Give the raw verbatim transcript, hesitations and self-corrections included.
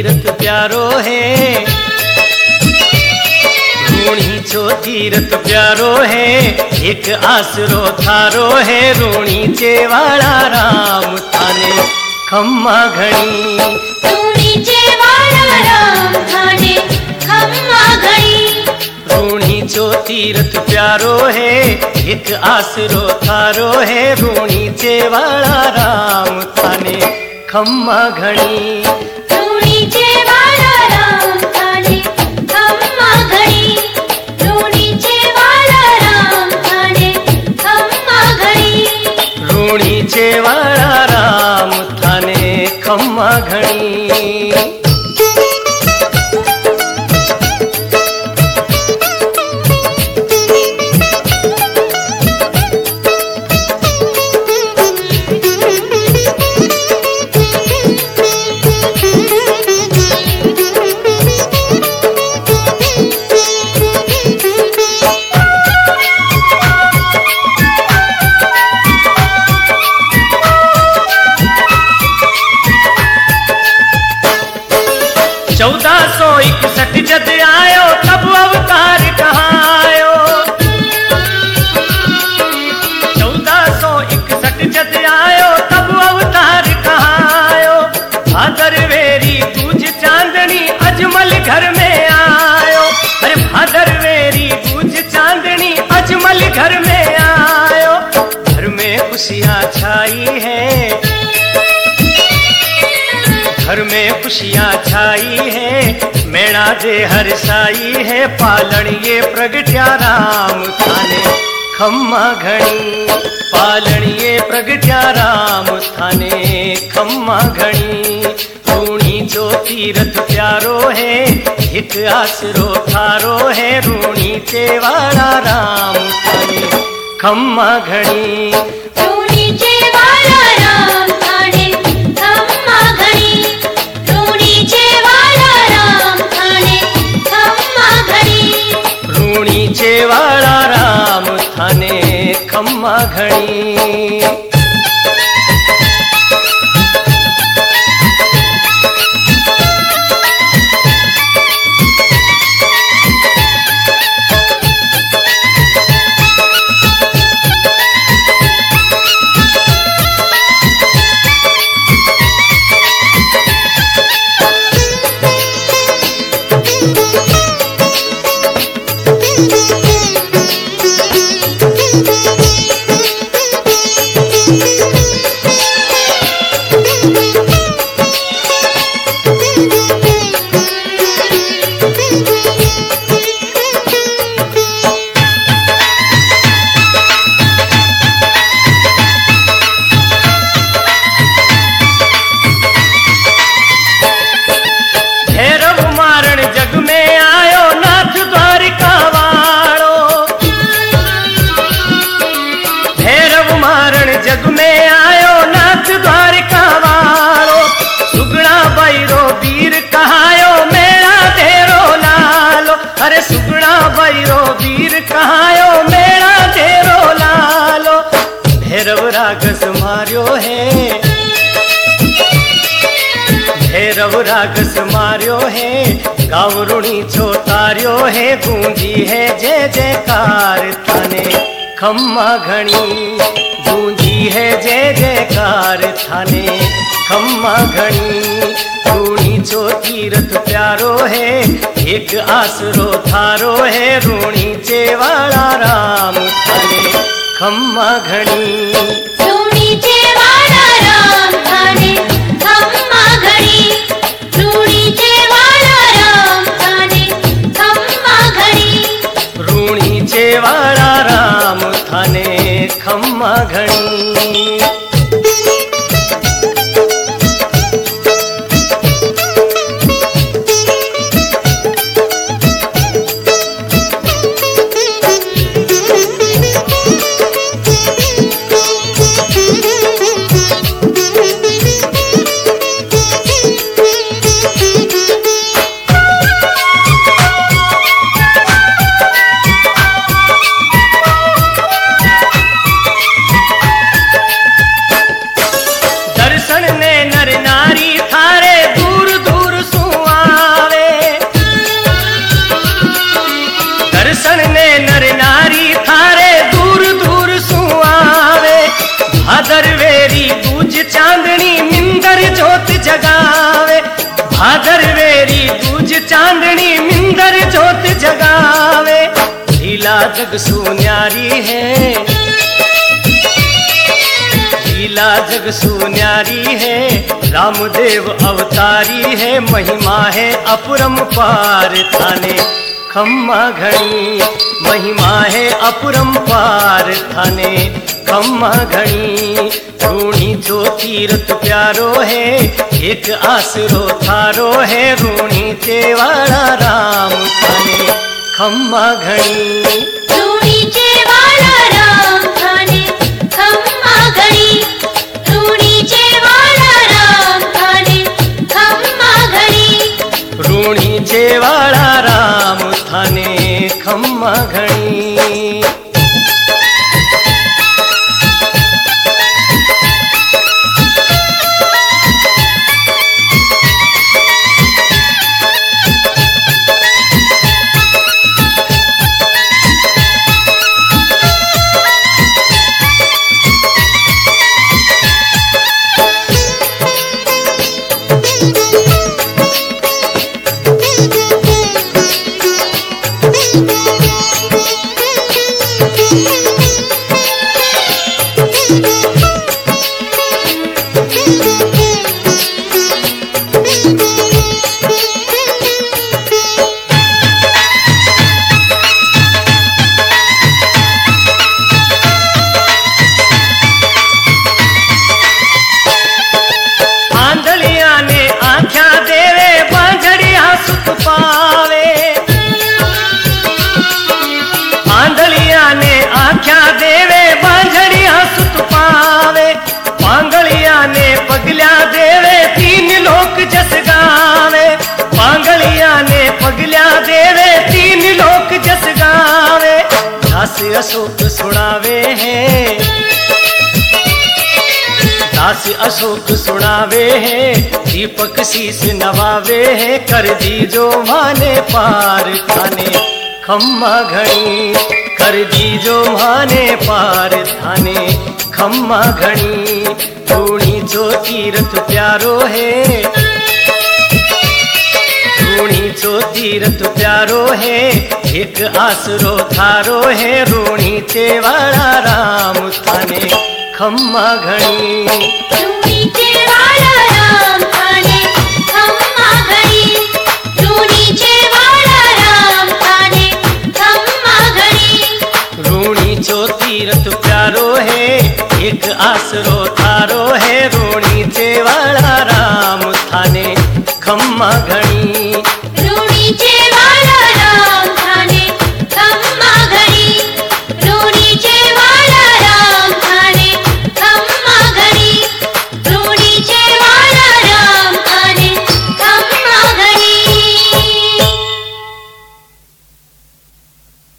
तीरथ प्यारो है, रूणी छो तीरथ प्यारो है, एक आसरो थारो है, रूणी चेवाड़ा राम थाने खम्मा घणी। रूणी चेवाड़ा राम थाने खम्मा घणी। रूणी छो तीरथ प्यारो है, एक आसरो थारो है, रूणी चेवाड़ा राम थाने खम्मा घणी। रूणी चेवाड़ा राम थाने खम्मा घणी। रूणी चेवाड़ा राम थाने खम्मा घणी। रूणी चेवाड़ा राम थाने खम्मा घणी। चौदह सौ इकसठ जद आयो तब अवतार कहाँ आयो। चौदह सौ इकसठ जद आयो तब अवतार कहाँ आयो। भादर वेरी दूज चांदनी अजमल घर में आयो। अरे भादर वेरी दूज चांदनी अजमल घर में आयो। घर में खुशियाँ छाई है, घर में खुशियाँ छाई है, मैणा दे हर्षाई है, पालन ये प्रगट्या राम थाने खम्मा घणी। पालन ये प्रगट्या राम थाने खम्मा घणी। रूणी जो तीरथ प्यारो है, एक आसरो थारो है, रूणी चेवाड़ा राम थाने खम्मा घणी। रूणी चेवाड़ा राम थाने खम्मा घणी। रूणी चेवाड़ा राम थाने खम्मा घणी। रूणी चेवाड़ा राम थाने खम्मा घणी। जग में आयो नाथ द्वारका वालो। सुगड़ा बैरो वीर कहायो, मेरा तेरो लालो। अरे सुगड़ा बैरो वीर कहायो, मेरा तेरो लालो। भैरव रागस मार्यो है, भैरव रागस मार्यो है, गावरुणी छो तार्यो है, गूंजी है जय जयकार थाने खम्मा घणी। गूंजी है जय जयकार थाने खम्मा घणी। रूणी छो तीरथ प्यारो है, एक आसरो थारो है, रूणी चेवाड़ा राम थाने खम्मा घणी। रूणी चेवाड़ा राम थाने खम्मा घणी। रूणी चेवाड़ा राम थाने खम्मा घणी। रूणी चेवाड़ा राम थाने खम्मा घणी। जगावे, भादरवेरी दूज चांदनी मिंदर जोत जगावे। लीला जग सुन्यारी है, लीला जग सुन्यारी है, रामदेव अवतारी है, महिमा है अपरंपार थाने खम्मा घणी, महिमा है अपरंपार थाने खम्मा घणी। रूणी जो तीरथ प्यारो है, एक आसरो थारो है, रूणी चेवाड़ा राम थाने खम्मा घणी। रूणीचे वाला राम थाने खम्मा घणी, रूणीचे वाला राम थाने खम्मा घणी, रूणी चेवाड़ा राम थाने खम्मा घणी। दास अशोक सुनावे हैं, दास अशोक सुनावे हैं, दीपक शीस नवावे हैं, कर दीजो माने पार थाने खम्मा घणी, कर दीजो माने पार थाने खम्मा घणी। रूणी जो तीरथ प्यारो है, रूणी जो तीरथ प्यारो है, एक आसरो थारो है, रूणी चेवाड़ा राम थाने खम्मा घणी। रूणीचे वाला राम थाने खम्मा घणी, रूणीचे वाला राम थाने खम्मा घणी, रूणी जो तीरथ प्यारो है, एक आसरो थारो है, रूणी चेवाड़ा राम थाने खम्मा घणी।